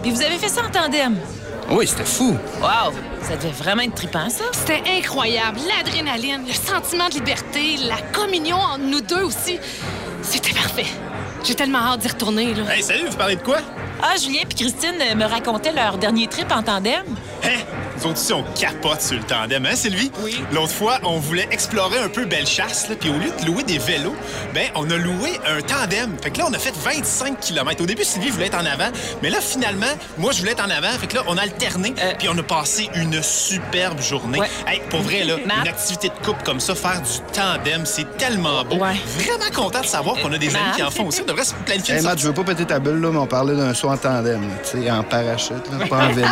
Et vous avez fait ça en tandem? Oui, c'était fou. Wow! Ça devait vraiment être trippant, ça. C'était incroyable. L'adrénaline, le sentiment de liberté, la communion entre nous deux aussi. C'était parfait. J'ai tellement hâte d'y retourner, là. Hey, salut, vous parlez de quoi? Ah, Julien et Christine me racontaient leur dernier trip en tandem. Hein? Nous autres ici, on capote sur le tandem, hein, Sylvie? Oui. L'autre fois, on voulait explorer un peu Bellechasse, là, puis au lieu de louer des vélos, ben, on a loué un tandem. Fait que là, on a fait 25 km. Au début, Sylvie voulait être en avant, mais là, finalement, moi, je voulais être en avant. Fait que là, on a alterné, puis on a passé une superbe journée. Ouais. Hey, pour vrai, là, Matt? une activité de couple comme ça, faire du tandem, c'est tellement beau. Ouais. Vraiment content de savoir qu'on a des amis qui en font aussi. On devrait se planifier Hey, une Matt, je veux pas péter ta bulle, là, mais on parlait d'un saut en tandem, là, tu sais, en parachute, là, pas en vélo.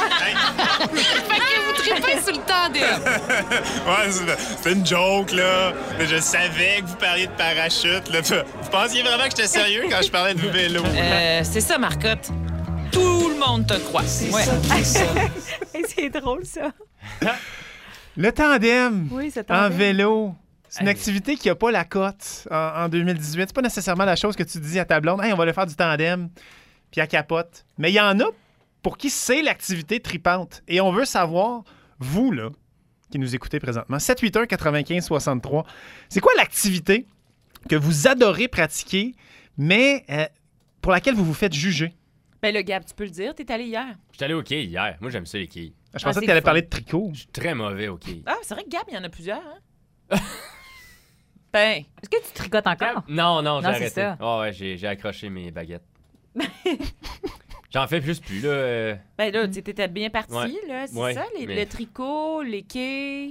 Fait que vous trippez sur le tandem. Ouais, c'est une joke, là. Mais je savais que vous parliez de parachute, là. Vous pensiez vraiment que j'étais sérieux quand je parlais de vélo? C'est ça, Marcotte. Tout le monde te croit. Ouais. C'est drôle, ça. Le tandem Oui, c'est en vélo. C'est une activité qui n'a pas la cote en 2018. C'est pas nécessairement la chose que tu dis à ta blonde. Hey, on va aller faire du tandem, puis elle capote. Mais il y en a pour qui c'est l'activité tripante. Et on veut savoir, vous, là, qui nous écoutez présentement, 781-95-63, c'est quoi l'activité que vous adorez pratiquer, mais pour laquelle vous vous faites juger? Ben, le Gab, tu peux le dire, t'es allé hier. J'étais allé au quai hier. Moi, j'aime ça, les quilles. Je pensais c'est que tu allais le parler de tricot. Je suis très mauvais au quai. Ah, c'est vrai que Gab, il y en a plusieurs, hein? Ben, Est-ce que tu tricotes encore? Non, j'ai Non, c'est arrêté. ça. Oh, ouais, j'ai accroché mes baguettes. J'en fais juste plus, là. Ben là, tu étais bien parti, Ouais. là, c'est Ouais, ça? mais- Le tricot, les quais...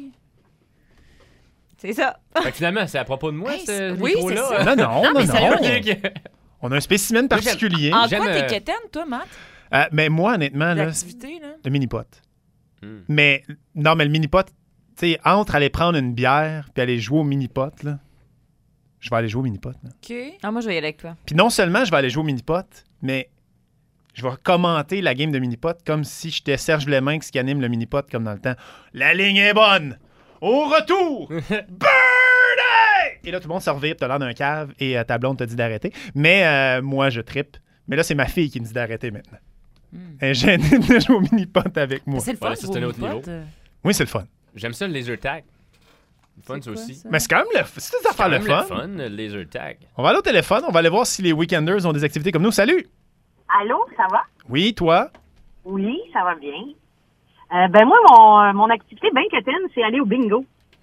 C'est ça. Fait que finalement, c'est à propos de moi, Hey, ce oui, micro-là. c'est ça. Non, mais sérieux, On a un spécimen particulier. En J'aime, quoi t'es quétaine, toi, Matt? Mais moi, honnêtement, là, L'activité, là? le mini-pot. Hmm. Mais non, mais le mini-pot, tu sais, entre aller prendre une bière puis aller jouer au mini-pot, là, je vais aller jouer au mini-pot. Là. OK. Ah, moi, je vais y aller avec toi. Puis non seulement je vais aller jouer au mini-pot, mais je vais commenter la game de mini-pot comme si j'étais Serge Leminx qui anime le mini-pot comme dans le temps. La ligne est bonne! Au retour! Birdie! Et là, tout le monde se revire, t'as l'air d'un cave et ta blonde te dit d'arrêter. Mais moi, je trippe. Mais là, c'est ma fille qui me dit d'arrêter maintenant. Elle est gênée de jouer au mini-pot avec moi. C'est le fun, Ouais, ça, c'est un autre niveau. Oui, c'est le fun. J'aime ça, le laser tag. Le fun, ça C'est quoi, aussi. ça? Mais c'est quand même c'est des affaires Quand le même fun. le laser tag. On va aller au téléphone, on va aller voir si les Weekenders ont des activités comme nous. Salut! Allô, ça va? Oui, toi? Oui, ça va bien. Ben moi, mon activité bien quétaine, c'est aller au bingo.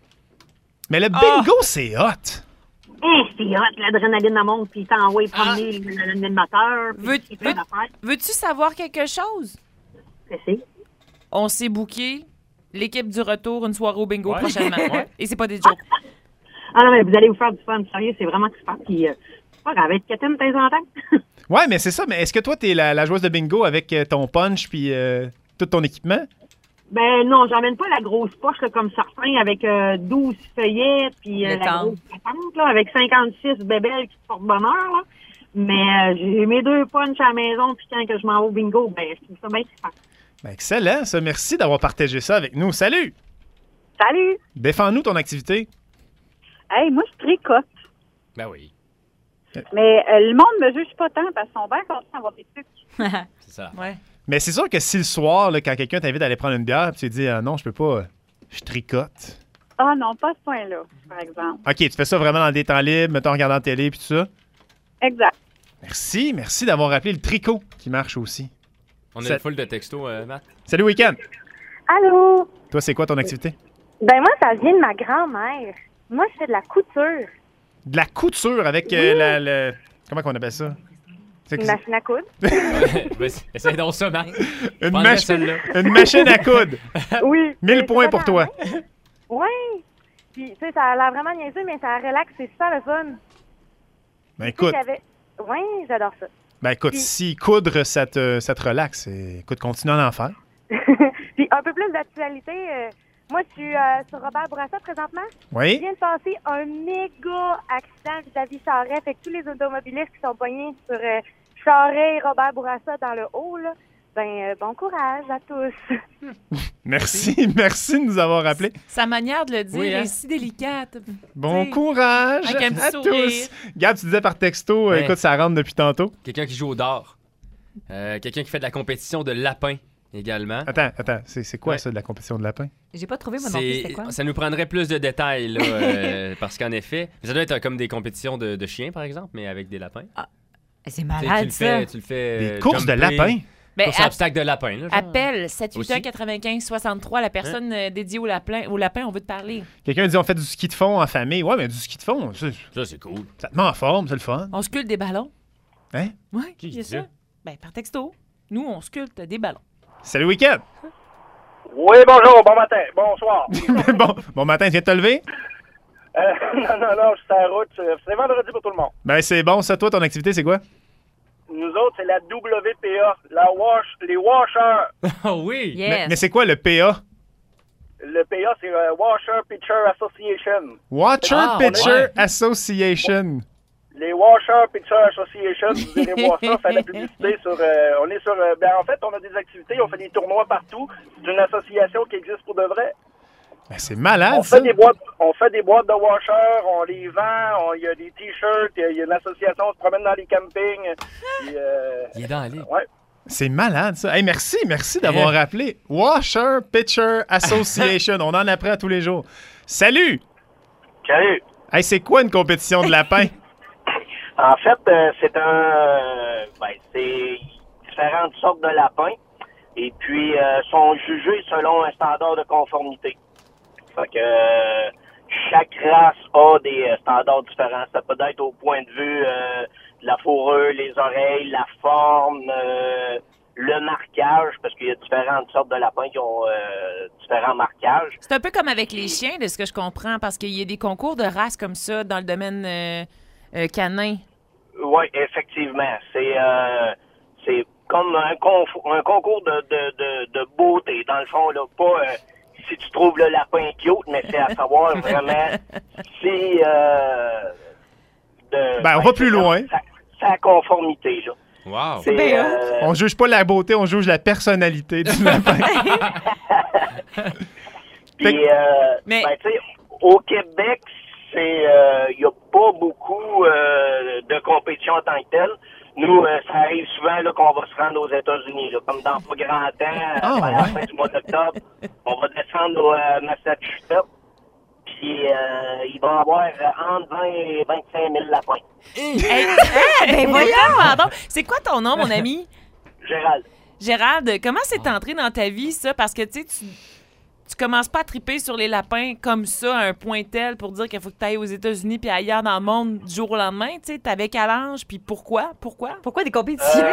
Mais le bingo, c'est hot! C'est hot, l'adrénaline en monte, puis t'envoies promener l'animateur, Veux- puis plein d'affaires. Veux-tu savoir quelque chose? C'est On s'est booké l'équipe du retour une soirée au bingo Ouais. prochainement. Ouais. Et c'est pas des jokes. Ah non, mais vous allez vous faire du fun, sérieux, c'est vraiment super. Puis, c'est pas grave, être quétaine de temps en temps. Ouais, mais c'est ça. Mais est-ce que toi, t'es la joueuse de bingo avec ton punch puis tout ton équipement? Ben non, j'emmène pas la grosse poche là, comme certains avec 12 feuillets, puis Le la temps. grosse patente là, avec 56 bébelles qui te portent bonheur. Là. Mais j'ai mes 2 punchs à la maison, puis quand que je m'en vais au bingo, ben je trouve ça bien super. Ben, excellent, ça. Merci d'avoir partagé ça avec nous. Salut! Salut! Défends-nous ton activité. Hey, moi, je tricote. Ben oui, Mais le monde me juge pas tant parce qu'ils sont bien contents d'avoir des trucs. c'est ça. Ouais. Mais c'est sûr que si le soir, là, quand quelqu'un t'invite à aller prendre une bière, puis tu dis non, je peux pas, je tricote. Ah non, pas à ce point-là, par exemple. OK, tu fais ça vraiment dans des temps libres, mettons en regardant la télé puis tout ça. Exact. Merci d'avoir rappelé le tricot qui marche aussi. On a Ça- une foule de textos, Matt. Salut Week-end! Allô? Toi, c'est quoi ton activité? Ben moi, ça vient de ma grand-mère. Moi, je fais de la couture. De la couture avec comment qu'on appelle ça? C'est Une machine à coudre. Vas-y, essaye donc ça, Matt. une, prendrais celle-là. une machine à coudre. Oui. 1000 C'est points super pour toi. bien. Oui. Puis, tu sais, ça a l'air vraiment niaiseux, mais ça relaxe, c'est super le fun. Ben Tu sais, écoute, Oui, j'adore ça. Puis... si coudre, ça te relaxe, écoute, continue à en faire. Puis, un peu plus d'actualité. Moi, je suis sur Robert Bourassa présentement. Il Oui? vient de passer un méga accident vis-à-vis Charest. Fait que tous les automobilistes qui sont pognés sur Charest et Robert Bourassa dans le haut, là, bon courage à tous. Merci de nous avoir rappelé. Sa manière de le dire Oui, hein? est si délicate. Bon T'sais, courage avec un petit à sourire. tous. Gab, tu disais par texto, Ouais. écoute, ça rentre depuis tantôt. Quelqu'un qui joue au dard. Quelqu'un qui fait de la compétition de lapin également. Attends, c'est quoi ça de la compétition de lapin? J'ai pas trouvé, moi non plus, c'était quoi? Ça nous prendrait plus de détails, là, parce qu'en effet, ça doit être comme des compétitions de chiens, par exemple, mais avec des lapins. Ah, c'est malade, ça. Tu le fais des courses de lapins? Ben, course à obstacle de lapin. Là, appelle 781-95-63, la personne dédiée au lapin, on veut te parler. Quelqu'un dit on fait du ski de fond en famille. Ouais, mais du ski de fond, ça c'est cool. Ça te met en forme, c'est le fun. On sculpte des ballons. Hein? Oui, c'est ça. Ben, par texto. Nous, on sculpte des ballons. Salut, week-end! Oui, bonjour, bon matin, bonsoir. bon matin, tu viens de te lever? Non, je suis sur la route. C'est vendredi pour tout le monde. Ben, c'est bon, ça. Toi, ton activité, c'est quoi? Nous autres, c'est la WPA, les washers. Oh oui! Yes. Mais c'est quoi le PA? Le PA, c'est Washer Pitcher Association. Pitcher Association. Les Washer Pitcher Association, vous irez voir ça, faire la publicité sur... on est sur... en fait, on a des activités, on fait des tournois partout. C'est une association qui existe pour de vrai. Ben, c'est malade, on fait des boîtes de washers, on les vend, il y a des t-shirts, il y a une association, on se promène dans les campings. Il est dans la ligue. Ouais. C'est malade, ça. Hey, merci d'avoir rappelé. Washer Pitcher Association. On en apprend tous les jours. Salut! Salut! Hey, c'est quoi une compétition de lapin? En fait, c'est différentes sortes de lapins. Et puis, sont jugés selon un standard de conformité. Fait que chaque race a des standards différents. Ça peut être au point de vue de la fourrure, les oreilles, la forme, le marquage, parce qu'il y a différentes sortes de lapins qui ont différents marquages. C'est un peu comme avec les chiens, de ce que je comprends, parce qu'il y a des concours de races comme ça dans le domaine canin. Oui, effectivement. C'est comme un concours de beauté, dans le fond, là, pas... si tu trouves le lapin cute, mais c'est à savoir vraiment si... on va plus loin. Sa conformité, là. Wow! On juge pas la beauté, on juge la personnalité du lapin. Puis, tu sais, au Québec, il n'y a pas beaucoup de compétition en tant que telle. Nous, ça arrive souvent là, qu'on va se rendre aux États-Unis, là, comme dans pas grand temps, à la fin du mois d'octobre. On va descendre au Massachusetts, puis il va y avoir entre 20 et 25 000 lapins. Ben voyons, pardon. C'est quoi ton nom, mon ami? Gérald. Gérald, comment c'est entré dans ta vie, ça? Parce que, tu sais, tu commences pas à triper sur les lapins comme ça, à un point tel pour dire qu'il faut que tu ailles aux États-Unis puis ailleurs dans le monde du jour au lendemain. Tu sais, t'avais quel âge? Puis pourquoi? Pourquoi des compétitions?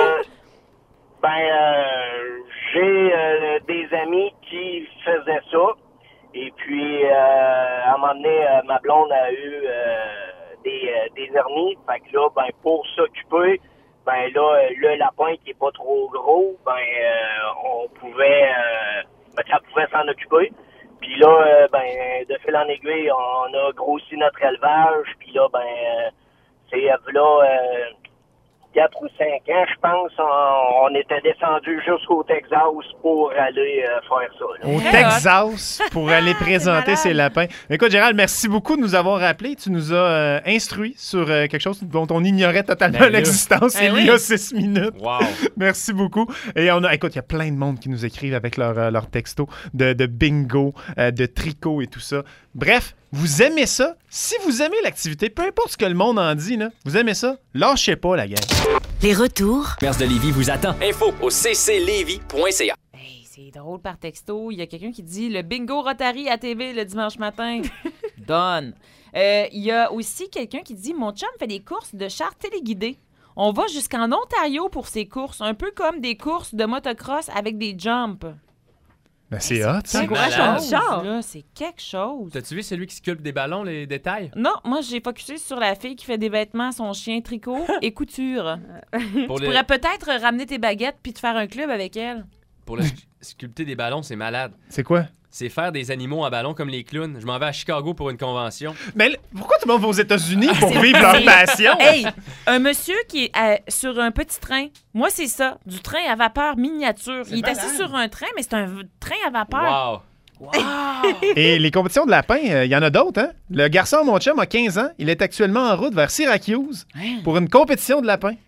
J'ai des amis qui faisaient ça. Et puis, à un moment donné, ma blonde a eu des hernies. Fait que là, pour s'occuper, le lapin qui est pas trop gros, on pouvait... ça pouvait s'en occuper. Puis là, de fil en aiguille, on a grossi notre élevage. Puis là, c'est là 4 ou 5 ans, je pense, on était descendu jusqu'au Texas pour aller faire ça. Là. Au Texas pour aller présenter ses lapins. Écoute, Gérald, merci beaucoup de nous avoir appelés. Tu nous as instruits sur quelque chose dont on ignorait totalement l'existence il y a 6 minutes. Wow. Merci beaucoup. Et écoute, il y a plein de monde qui nous écrivent avec leur texto de bingo, de tricot et tout ça. Bref, vous aimez ça? Si vous aimez l'activité, peu importe ce que le monde en dit, là, vous aimez ça? Lâchez pas, la gang. Les retours. Commerce de Lévis vous attend. Info au cclévis.ca. Hey, c'est drôle par texto. Il y a quelqu'un qui dit le bingo Rotary à TV le dimanche matin. Donne. Il y a aussi quelqu'un qui dit mon chum fait des courses de chars téléguidés. On va jusqu'en Ontario pour ces courses, un peu comme des courses de motocross avec des jumps. Ben c'est hot, ça. C'est quelque chose. T'as-tu vu celui qui sculpte des ballons, les détails? Non, moi, j'ai focusé sur la fille qui fait des vêtements à son chien tricot et couture. Tu pourrais peut-être ramener tes baguettes puis te faire un club avec elle. Pour sculpter des ballons, c'est malade. C'est quoi? C'est faire des animaux en ballon comme les clowns. Je m'en vais à Chicago pour une convention. Mais pourquoi tout le monde va aux États-Unis pour vivre leur passion? Hey, un monsieur qui est sur un petit train. Moi, c'est ça. Du train à vapeur miniature. Il est assis sur un train, mais c'est un train à vapeur. Wow! Et les compétitions de lapins, il y en a d'autres, hein? Le garçon, mon chum, a 15 ans. Il est actuellement en route vers Syracuse pour une compétition de lapins.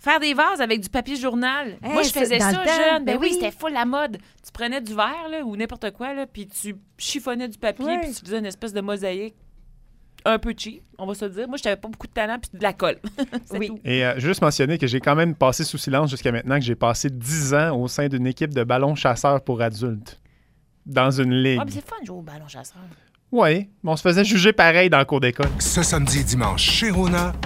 Faire des vases avec du papier journal. Hey, Moi, je faisais dans ça le temps, jeune. Ben ben oui, oui. c'était full la mode. Tu prenais du verre là, ou n'importe quoi, là, puis tu chiffonnais du papier, Ouais. puis tu faisais une espèce de mosaïque un peu cheap, on va se le dire. Moi, je n'avais pas beaucoup de talent, puis de la colle. C'est Oui. tout. Et je veux juste mentionner que j'ai quand même passé sous silence jusqu'à maintenant que j'ai passé 10 ans au sein d'une équipe de ballons chasseurs pour adultes. Dans une ligue. Ah, mais c'est fun de jouer au ballon chasseur. Oui, mais on se faisait juger pareil dans le cours d'école. Ce samedi et dimanche chez Rona,